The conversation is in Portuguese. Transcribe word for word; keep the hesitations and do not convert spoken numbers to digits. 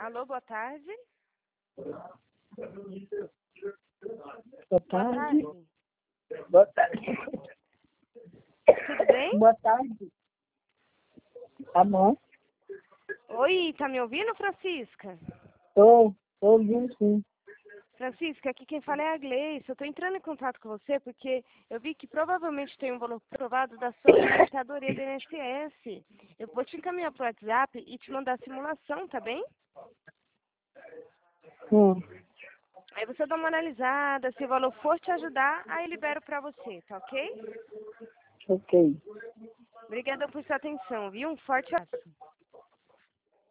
Alô, boa tarde. Boa Boa tarde. tarde. Boa tarde. Tudo bem? Boa tarde. Tá bom? Oi, tá me ouvindo, Francisca? Tô, tô ouvindo sim. Francisca, aqui quem fala é a Gleice. Eu tô entrando em contato com você porque eu vi que provavelmente tem um valor provado da sua aposentadoria do I N S S. Eu vou te encaminhar pro WhatsApp e te mandar a simulação, tá bem? Hum, Aí você dá uma analisada, se o valor for te ajudar, aí eu libero pra você, tá ok? ok. Obrigada por sua atenção, viu? Um forte abraço.